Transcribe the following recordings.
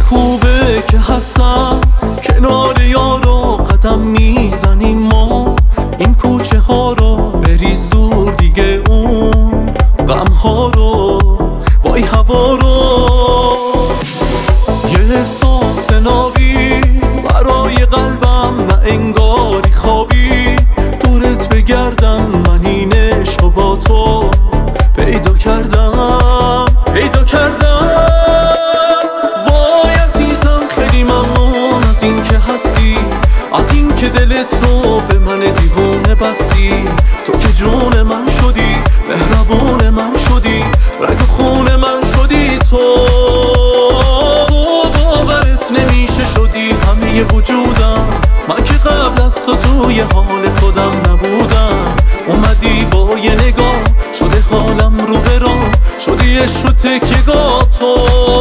خوبه که هستم کنار یارو قدم میزنیم ما، این کوچه ها رو بریز دور دیگه، اون غم ها رو وای هوا رو. یه احساس نابی برای قلبم، نه انگاری خوابی دورت بگردم، من این عشق با تو پیدا کردم. وای عزیزم خیلی ممنون از این که هستی، از این که دلت رو به من دیوونه بستی. تو که جون من شدی، مهربون من شدی، رگ و خون من شدی. تو باورت نمیشه شدی همه وجودم، من که قبل از تو توی حال خودم نبودم. اومدی با یه نگاه شده حالم رو به راه، شدی عشق و تکیه‌گاه تو.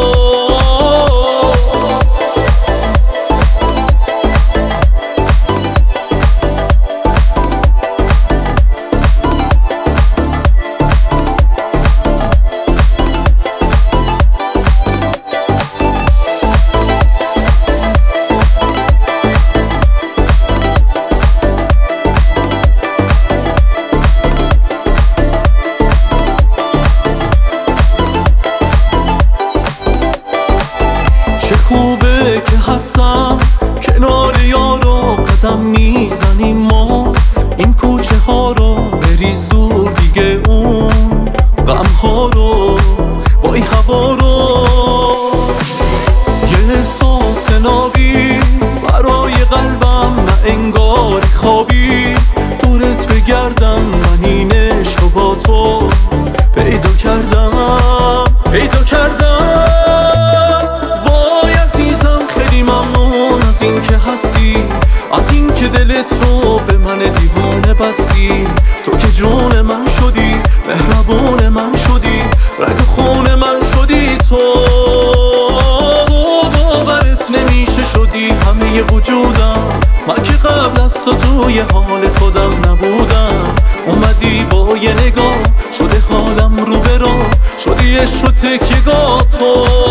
چه خوبه که هستم کنار یارو قدم میزنیم ما، این کوچه ها رو بریز دور دیگه، اون غم ها رو وای هوا رو. یه احساس نابی برای قلبم، نه انگاری خوابی دورت بگردم، من این عشق با تو پیدا کردم. از این که هستی، از این که دلت رو به من دیوونه بستی. تو که جون من شدی، مهربون من شدی، رگ و خون من شدی. تو باورت نمیشه شدی همه وجودم، من که قبل از تو توی حال خودم نبودم. اومدی با یه نگاه شده حالم رو به راه، شدی عشق و تکیه‌گاه تو.